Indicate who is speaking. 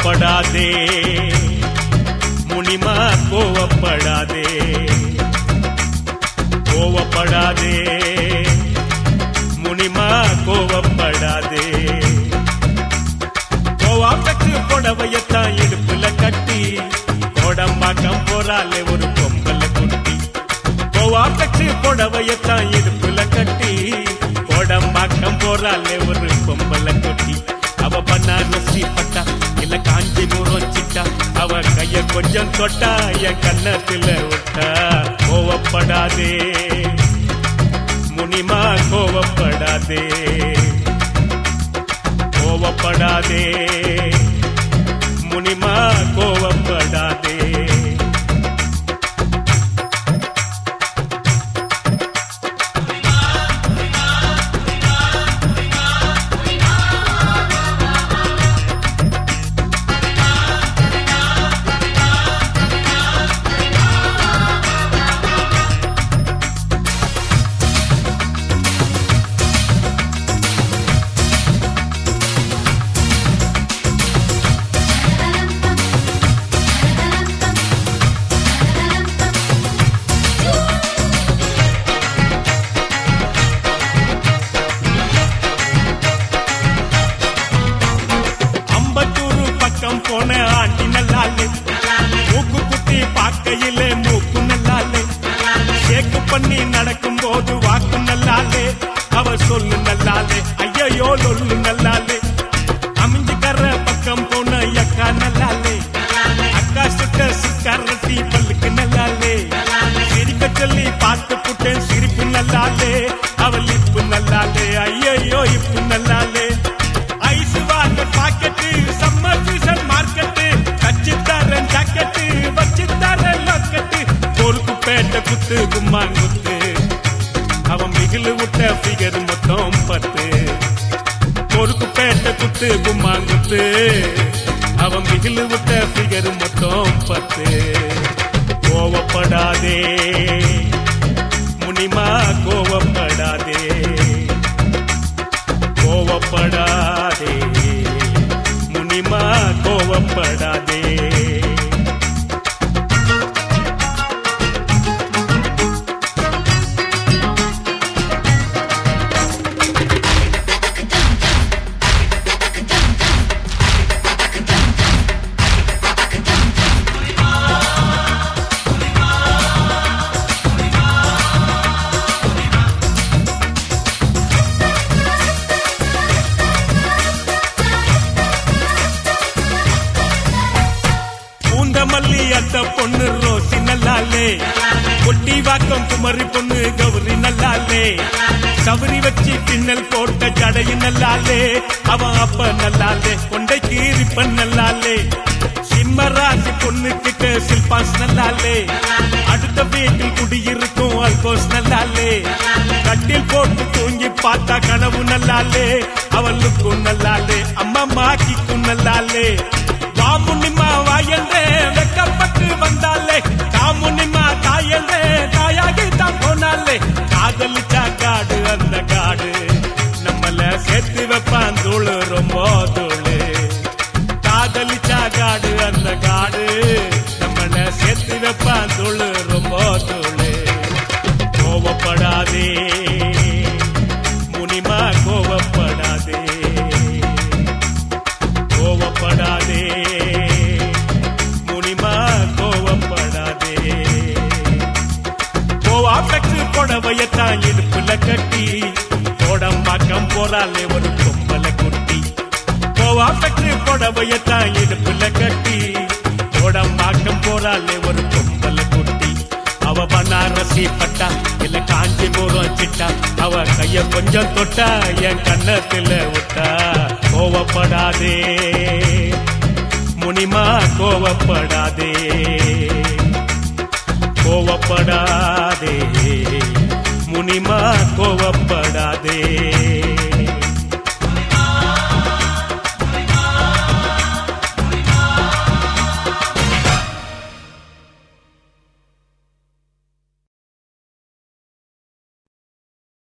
Speaker 1: கோவப்படாதே முனிமா, கோவப்படாதே கோவப்படாதே முனிமா, கோவப்படாதே. கோவாப்பட்டு புடவையத்தான் இடுப்புல கட்டி கோடம்பாக்கம் போறாலே ஒரு பொம்பளை குட்டி. கோவாப்பட்டு புடவையத்தான் இடுப்புல கட்டி கோடம்பாக்கம் போறாலே ஒரு பொம்பளை குட்டி. அவ பன்னாரசி பட்டா இல்ல காஞ்சிபுரம் சிட்டா, அவ கைய கொஞ்சம் தொட்டா என் கண்ணத்துல விட்டா. கோவப்படாதே முனிமா, கோவப்படாதே கோவப்படாதே முனிமா, கோவப்படாதே. போன ஆண்டி நல்லாலே, மூக்கு குத்தி பார்க்கையிலே மூக்கு நல்லாலே, ஷேக்கு பண்ணி நடக்கும் போது வாக்கு நல்லாலே, அவ சொல்லு நல்லாலே, ஐயோ சொல்லு நல்லாலே. அமைஞ்சுக்கற பக்கம் போன அக்கா நல்லாலே, அக்கா சுட்ட சிக்காரத்தி பல்லுக்கு நல்லாலே, சிரிக்க சொல்லி பார்த்து புட்டேன் சிரிப்பு நல்லாலே, அவள் இப்பு நல்லாலே, ஐயோ இப்பு நல்லாலே. Ice water packet, summer season market, கச்சித்தாரன் ஜாக்கெட்டு, வச்சித்தாரன் லாக்கெட்டு, பொறுப்பு பேட்ட குத்து கும்மாங்குத்து, அவன் மிகிலு விட்ட ஃபிகர் மொத்தம் 10. பொறுப்பு பேட்ட குத்து கும்மாங்குத்து, அவன் மிகிலு விட்ட ஃபிகர் மொத்தம் 10. கோவப்படாதே முனிமா, கோவப்படாதே கோவப்படாதே முனிமா, கோவப்படாதே. மல்லி அத்த பொண்ணு ரோசி நல்லாலே, கொட்டி வாக்கம் குமரி பொண்ணு கௌரி நல்லாலே, சவரி வச்சு பின்னல் போட்ட ஜடையு நல்லாலே, அவன் அப்ப நல்லாலே, கொண்டை கீரிப்பன் நல்லாலே, சிம்மராசி பொண்ணு கிட்ட சில்பாஸ் நல்லாலே, அடுத்த வீட்டில் குடியிருக்கும் அல்கோஸ் நல்லாலே, கட்டில் போட்டு தூங்கி பார்த்தா கனவு நல்லாலே, அவளுக்கும் நல்லாலே, அம்மா மாக்கிக்கும் நல்லாலே. காமுனிமா வாயந்தே வெக்கப்பட்டு வந்தாலே, காமுனிமா தாயந்தே தாயாகி தான் போனாலே. காதலிச்சா காடு அந்த காடு, நம்மள சேர்த்து வைப்பான் தூளு ரொம்ப தூளு. காதலிச்சா காடு அந்த காடு, நம்மள சேர்த்து வைப்பான் தூளு ரொம்ப தூளு. கோவப்படாதே முனிமா, கோவப்படாதே கோவப்படாதே முனிமா, கோவப்படாதே. கோவாப்பட்டு புடவையத்தான் இடுப்புல கட்டி கோடம்பாக்கம் போறாலே ஒரு பொம்பளை குட்டி. கோவாப்பட்டு புடவையத்தான் இடுப்புல கட்டி கோடம்பாக்கம் போறாலே ஒரு பொம்பளை குட்டி. அவ பனாரசி பட்டா இல்ல காஞ்சிபுரம் சிட்டா, அவ கைய கொஞ்சம் தொட்டா என் கண்ணத்துல விட்டா. கோவப்படாதே முனிமா, கோவப்படாதே.